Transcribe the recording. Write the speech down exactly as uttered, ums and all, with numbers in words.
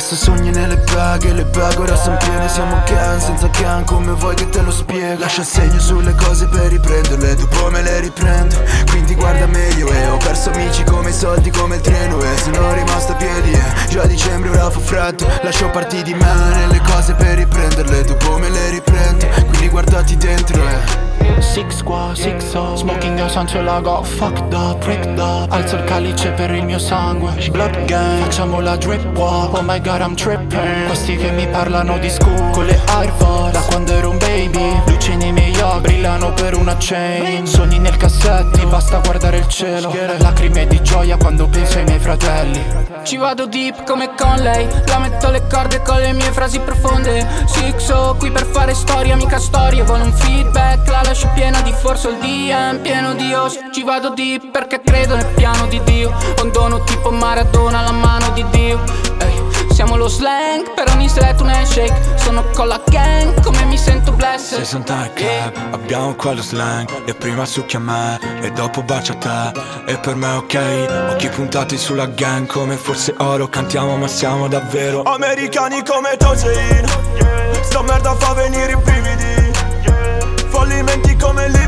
adesso sogni nelle paghe, le paghe ora son piene. Siamo can, senza can, come vuoi che te lo spiego. Lascia il segno sulle cose per riprenderle, dopo me le riprendo. Quindi guarda meglio, e ho perso amici come i soldi, come il treno, e sono rimasto a piedi, eh. Già a dicembre ora fa freddo, lascio partiti me le cose per riprenderle, dopo me le riprendo. Quindi guardati dentro, eh. Six qua, six up, smoking gas until I got fucked up, pricked up. Alzo il calice per il mio sangue, blood gang, facciamo la drip walk. Oh my god I'm tripping, questi che mi parlano di school con le AirPods, da quando ero un baby. Luci nei miei occhi brillano per una chain, sogni nel cassetti, basta guardare il cielo. Lacrime di gioia quando penso ai miei fratelli. Ci vado deep come con lei, la metto alle corde con le mie frasi profonde. Sixo qui per fare storia, mica storie. Vuole un feedback, la lascio piena di forza, il D M pieno di os. Ci vado deep perché credo nel piano di Dio. Ho un dono tipo Maradona, la mano di Dio. Ehi, siamo lo slang, per ogni slap un handshake. Sono con la gang, come mi sento blessed. Sei Santa Club, abbiamo quello slang. E prima succhia a me, e dopo bacia a te. E per me ok, occhi puntati sulla gang. Come forse oro, cantiamo ma siamo davvero americani come Tosein. Sta merda fa venire i brividi, fallimenti come lì.